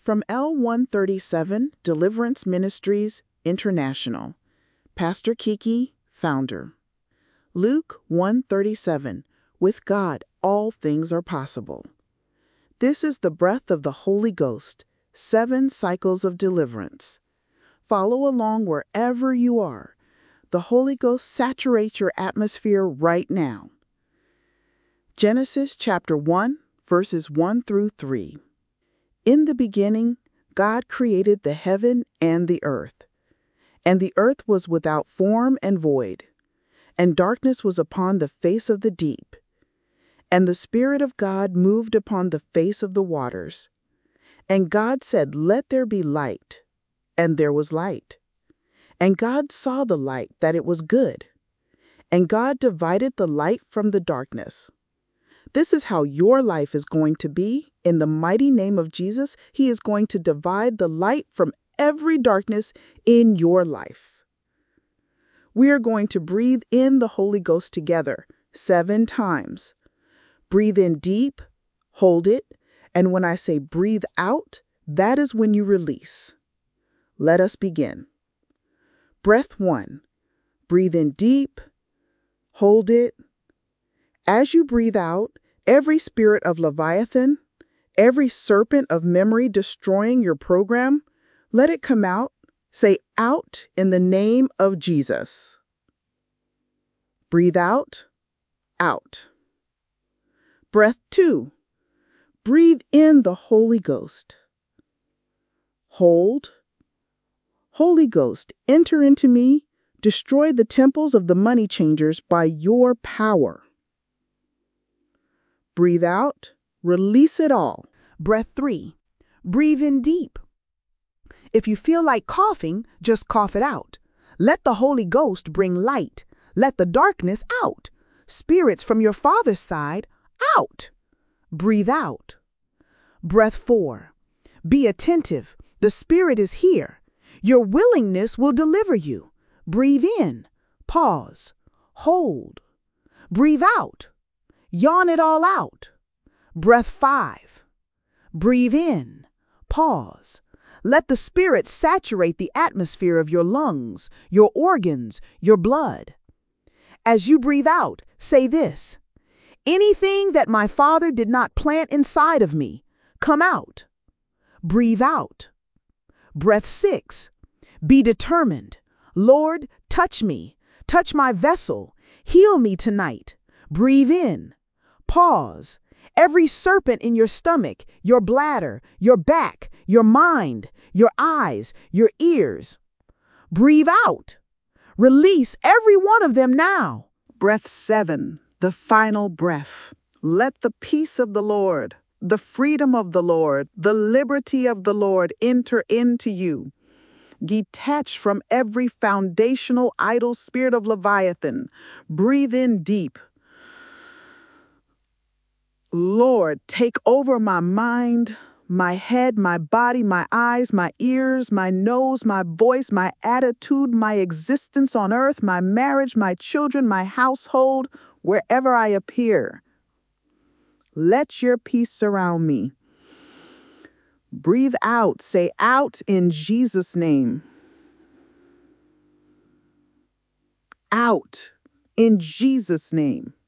From L137 Deliverance Ministries International, Pastor Kiki, founder. Luke 1:37, with God all things are possible. This is the breath of the Holy Ghost, 7 cycles of deliverance. Follow along wherever you are. The Holy Ghost saturates your atmosphere right now. Genesis chapter 1, verses 1 through 3. In the beginning, God created the heaven and the earth. And the earth was without form and void, and darkness was upon the face of the deep. And the Spirit of God moved upon the face of the waters. And God said, "Let there be light." And there was light. And God saw the light, that it was good. And God divided the light from the darkness. This is how your life is going to be. In the mighty name of Jesus, He is going to divide the light from every darkness in your life. We are going to breathe in the Holy Ghost together 7 times. Breathe in deep, hold it, and when I say breathe out, that is when you release. Let us begin. Breath 1. Breathe in deep, hold it. As you breathe out, every spirit of Leviathan, every serpent of memory destroying your program, let it come out. Say out in the name of Jesus. Breathe out, out. Breath 2. Breathe in the Holy Ghost. Hold. Holy Ghost, enter into me. Destroy the temples of the money changers by your power. Breathe out. Release it all. Breath 3. Breathe in deep. If you feel like coughing, just cough it out. Let the Holy Ghost bring light. Let the darkness out. Spirits from your Father's side, out. Breathe out. Breath 4. Be attentive. The Spirit is here. Your willingness will deliver you. Breathe in. Pause. Hold. Breathe out. Yawn it all out. Breath 5. Breathe in. Pause. Let the Spirit saturate the atmosphere of your lungs, your organs, your blood. As you breathe out, say this: anything that my Father did not plant inside of me, come out. Breathe out. Breath 6. Be determined. Lord, touch me. Touch my vessel. Heal me tonight. Breathe in. Pause. Every serpent in your stomach, your bladder, your back, your mind, your eyes, your ears. Breathe out. Release every one of them now. Breath 7, the final breath. Let the peace of the Lord, the freedom of the Lord, the liberty of the Lord enter into you. Detach from every foundational idol spirit of Leviathan. Breathe in deep. Lord, take over my mind, my head, my body, my eyes, my ears, my nose, my voice, my attitude, my existence on earth, my marriage, my children, my household, wherever I appear. Let your peace surround me. Breathe out. Say out in Jesus' name. Out in Jesus' name.